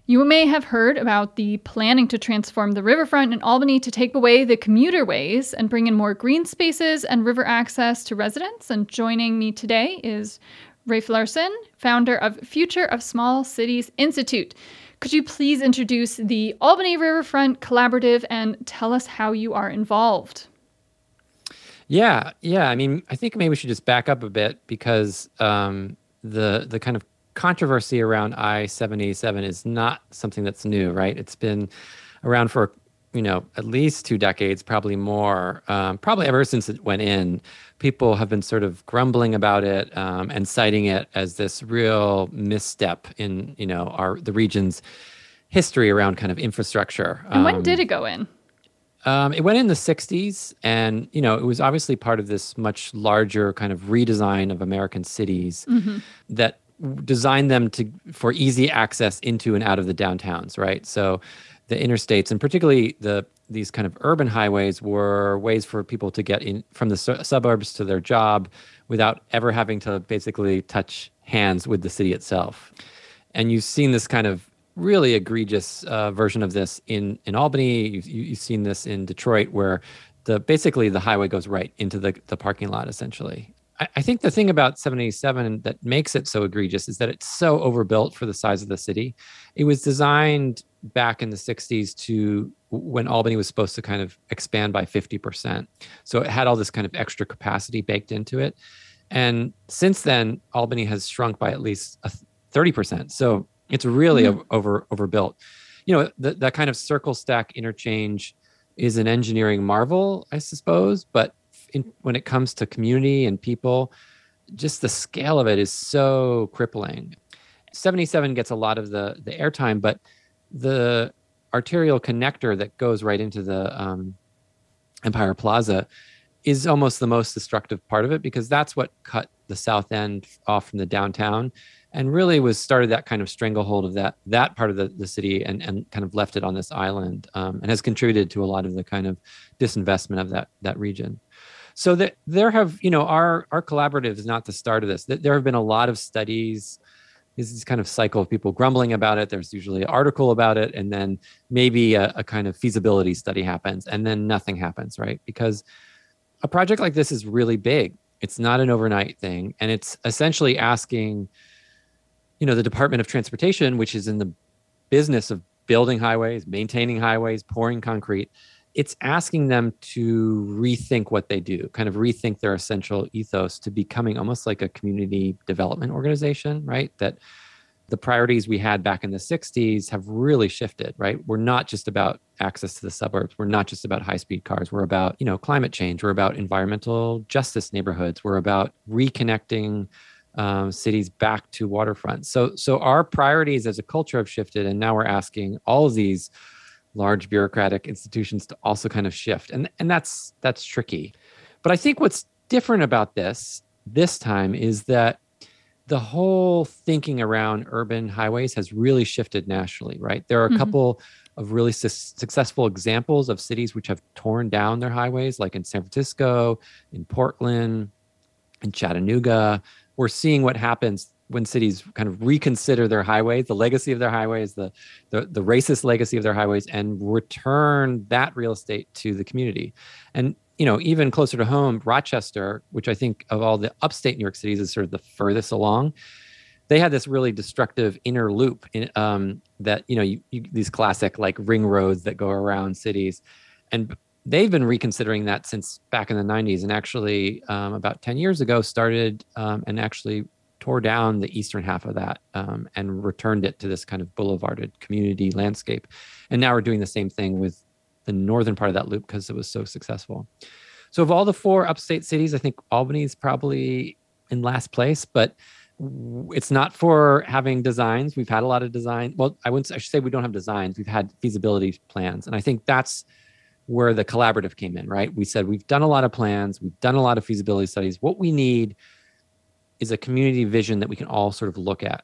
You may have heard about the planning to transform the riverfront in Albany to take away the commuter ways and bring in more green spaces and river access to residents. And joining me today is Rafe Larson, founder of Future of Small Cities Institute. Could you please introduce the Albany Riverfront Collaborative and tell us how you are involved? Yeah. I mean, I think maybe we should just back up a bit because the kind of controversy around I-77 is not something that's new, right? It's been around for, at least 2 decades, probably more, probably ever since it went in. People have been sort of grumbling about it and citing it as this real misstep in, the region's history around kind of infrastructure. And when did it go in? It went in the 60s, and, it was obviously part of this much larger kind of redesign of American cities that designed them for easy access into and out of the downtowns, right? So the interstates, and particularly these kind of urban highways, were ways for people to get in from the suburbs to their job without ever having to basically touch hands with the city itself. And you've seen this kind of really egregious version of this in Albany. You've seen this in Detroit, where basically the highway goes right into the parking lot, essentially. I think the thing about 787 that makes it so egregious is that it's so overbuilt for the size of the city. It was designed back in the 60s when Albany was supposed to kind of expand by 50%. So it had all this kind of extra capacity baked into it. And since then, Albany has shrunk by at least 30%. So it's really overbuilt. That kind of circle stack interchange is an engineering marvel, I suppose, but when it comes to community and people, just the scale of it is so crippling. 77 gets a lot of the airtime, but the arterial connector that goes right into the Empire Plaza is almost the most destructive part of it, because that's what cut the south end off from the downtown and really started that kind of stranglehold of that part of the city and kind of left it on this island, and has contributed to a lot of the kind of disinvestment of that region. So that there have, our collaborative is not the start of this. There have been a lot of studies. There's this kind of cycle of people grumbling about it. There's usually an article about it, and then maybe a kind of feasibility study happens, and then nothing happens, right? Because a project like this is really big. It's not an overnight thing. And it's essentially asking, the Department of Transportation, which is in the business of building highways, maintaining highways, pouring concrete, it's asking them to rethink what they do, kind of rethink their essential ethos to becoming almost like a community development organization, right? That the priorities we had back in the 60s have really shifted, right? We're not just about access to the suburbs. We're not just about high-speed cars. We're about, climate change. We're about environmental justice neighborhoods. We're about reconnecting cities back to waterfront. So our priorities as a culture have shifted, and now we're asking all of these large bureaucratic institutions to also kind of shift. And that's tricky. But I think what's different about this time is that the whole thinking around urban highways has really shifted nationally, right? There are a couple of really successful examples of cities which have torn down their highways, like in San Francisco, in Portland, in Chattanooga. We're seeing what happens when cities kind of reconsider their highways, the legacy of their highways, the racist legacy of their highways, and return that real estate to the community. And, even closer to home, Rochester, which I think of all the upstate New York cities is sort of the furthest along, they had this really destructive inner loop that, these classic like ring roads that go around cities. And they've been reconsidering that since back in the 90s, and actually about 10 years ago started and actually tore down the eastern half of that and returned it to this kind of boulevarded community landscape. And now we're doing the same thing with the northern part of that loop because it was so successful. So of all the 4 upstate cities, I think Albany is probably in last place, but it's not for having designs. We've had a lot of design. Well, I should say we don't have designs. We've had feasibility plans. And I think that's where the collaborative came in, right? We said, we've done a lot of plans. We've done a lot of feasibility studies. What we need is a community vision that we can all sort of look at.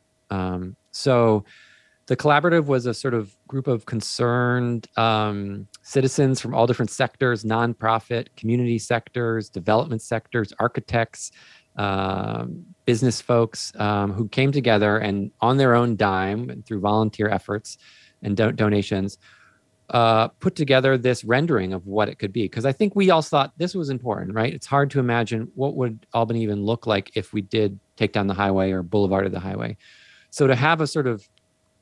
So the collaborative was a sort of group of concerned citizens from all different sectors, nonprofit, community sectors, development sectors, architects, business folks who came together and on their own dime and through volunteer efforts and donations, put together this rendering of what it could be. Because I think we all thought this was important, right? It's hard to imagine what would Albany even look like if we did take down the highway or boulevarded the highway. So to have a sort of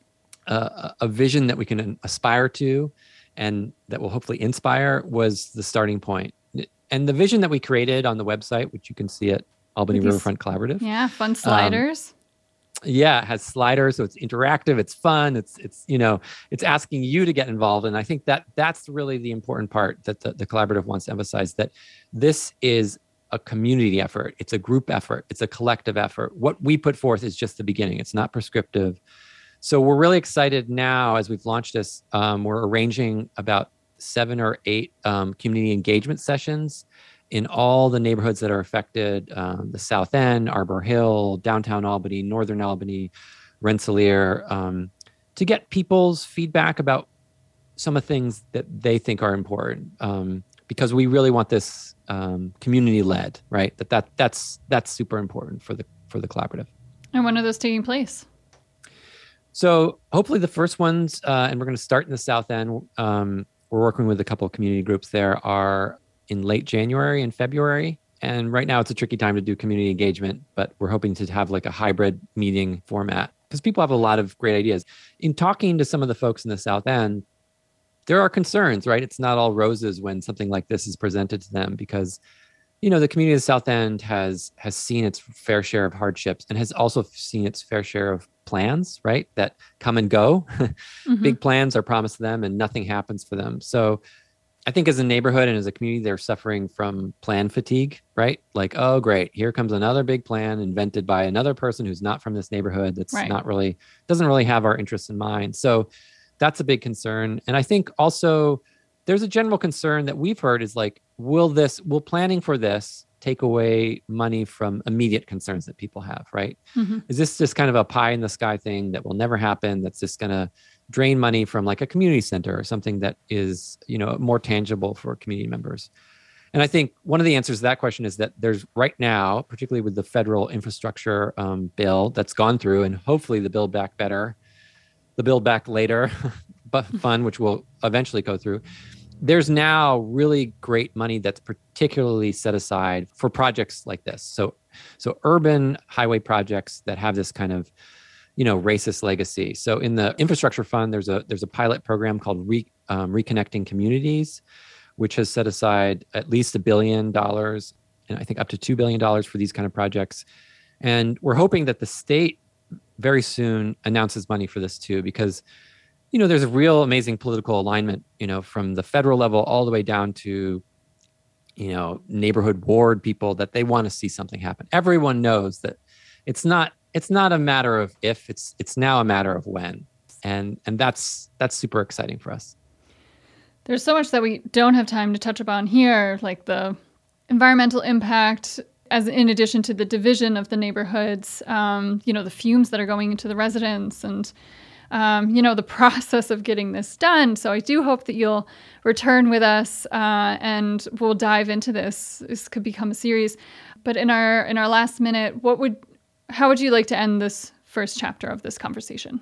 a vision that we can aspire to and that will hopefully inspire was the starting point. And the vision that we created on the website, which you can see at Albany Riverfront Collaborative. Yeah, fun sliders. Yeah, it has sliders, so it's interactive, it's fun, it's asking you to get involved. And I think that's really the important part that the collaborative wants to emphasize, that this is a community effort, it's a group effort, it's a collective effort. What we put forth is just the beginning, it's not prescriptive. So we're really excited now as we've launched this. We're arranging about 7 or 8 community engagement sessions in all the neighborhoods that are affected, the South End, Arbor Hill, downtown Albany, northern Albany, Rensselaer, to get people's feedback about some of the things that they think are important, because we really want this community-led, right? That's super important for the collaborative. And when are those taking place? So hopefully the first ones, and we're going to start in the South End. We're working with a couple of community groups there, are in late January and February. And right now it's a tricky time to do community engagement, but we're hoping to have like a hybrid meeting format because people have a lot of great ideas. In talking to some of the folks in the South End, there are concerns, right? It's not all roses when something like this is presented to them because, the community of the South End has seen its fair share of hardships and has also seen its fair share of plans, right? That come and go. Mm-hmm. Big plans are promised to them and nothing happens for them. So I think as a neighborhood and as a community, they're suffering from plan fatigue, right? Like, oh, great. Here comes another big plan invented by another person who's not from this neighborhood. That's right. Doesn't really have our interests in mind. So that's a big concern. And I think also there's a general concern that we've heard is like, will planning for this take away money from immediate concerns that people have, right? Mm-hmm. Is this just kind of a pie in the sky thing that will never happen? That's just going to drain money from like a community center or something that is, more tangible for community members. And I think one of the answers to that question is that there's right now, particularly with the federal infrastructure bill that's gone through, and hopefully the Build Back Better, the Build Back Later fund, which will eventually go through. There's now really great money that's particularly set aside for projects like this. So urban highway projects that have this kind of, racist legacy. So in the infrastructure fund, there's a pilot program called Reconnecting Communities, which has set aside at least $1 billion, and I think up to $2 billion for these kind of projects. And we're hoping that the state very soon announces money for this too, because there's a real amazing political alignment, from the federal level all the way down to, neighborhood ward people, that they want to see something happen. Everyone knows that it's not a matter of if, it's now a matter of when. And that's super exciting for us. There's so much that we don't have time to touch upon here, like the environmental impact, as in addition to the division of the neighborhoods, the fumes that are going into the residents and the process of getting this done. So I do hope that you'll return with us and we'll dive into this. This could become a series. But in our last minute, how would you like to end this first chapter of this conversation?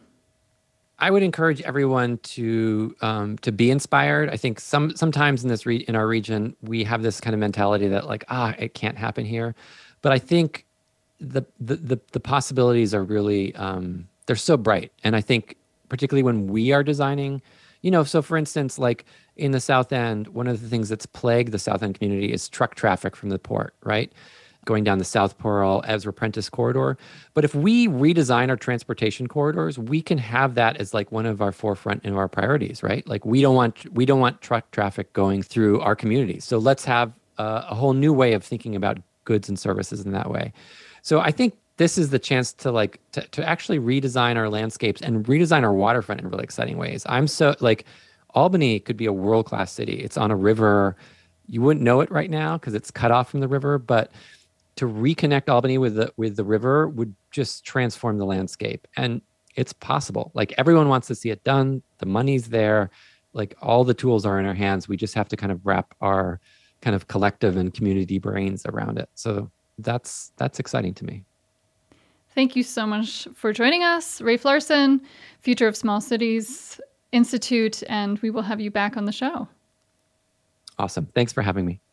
I would encourage everyone to be inspired. I think sometimes in our region, we have this kind of mentality that like, it can't happen here. But I think the possibilities are really, they're so bright. And I think particularly when we are designing, so for instance, like in the South End, one of the things that's plagued the South End community is truck traffic from the port, right? Going down the South Pearl, Ezra Prentice corridor. But if we redesign our transportation corridors, we can have that as like one of our forefront and our priorities, right? Like we don't want truck traffic going through our community. So let's have a whole new way of thinking about goods and services in that way. So I think this is the chance to to actually redesign our landscapes and redesign our waterfront in really exciting ways. I'm so Albany could be a world-class city. It's on a river. You wouldn't know it right now because it's cut off from the river, but to reconnect Albany with the river would just transform the landscape. And it's possible. Like everyone wants to see it done. The money's there. Like all the tools are in our hands. We just have to kind of wrap our kind of collective and community brains around it. So that's exciting to me. Thank you so much for joining us, Rafe Larson, Future of Small Cities Institute, and we will have you back on the show. Awesome. Thanks for having me.